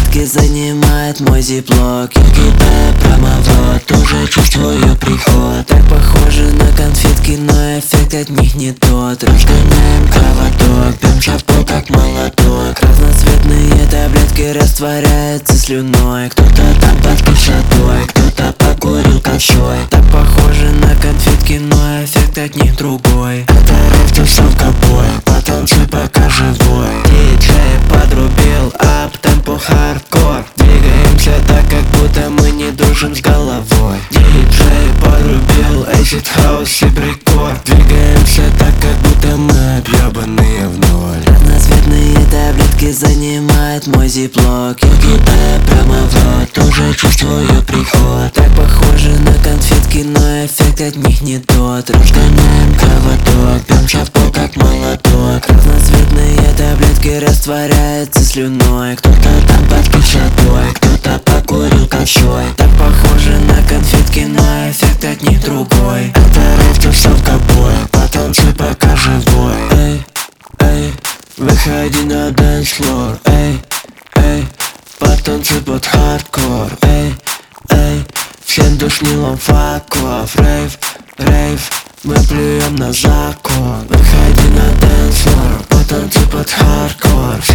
таблетки занимает мой зиплок. Я кидаю прямо в рот, уже чувствую приход. Так похоже на конфетки, но эффект от них не тот. Разгоняем кровоток, пьем шапку как молоток. Разноцветные таблетки растворяются слюной. Кто-то там под кислотой, кто-то покурил косой. Так похоже на конфетки, но эффект от них другой. Это рэп, тусовка, бой, потанцуй пока живой. Диджей подрубил ап-темпо хардкор. Двигаемся так, как будто мы не дружим с головой. Диджей подрубил acid house и брикор. Двигаемся так, как будто мы объебанные в ноль. Разноцветные таблетки занимает мой зиплок. Я кидаю прямо в рот, уже чувствую приход. Так похоже на конфетки, но эффект от них не тот. Разгоняем кровоток, пьем шапку как молоток. Разноцветные таблетки растворяются слюной. Кто-то там под кислотой, кто-то покурил косой. Так похоже на конфетки, но эффект от них другой. Это рэп, тусовка, бой, потанцуй пока живой. Эй, эй, выходи на dance floor. Эй, эй, потанцуй под хардкор. Эй, эй, всем душнилом fuck off. Рейв, рейв, мы плюем на закон. Выходи на dance floor, потанцуй под хардкор.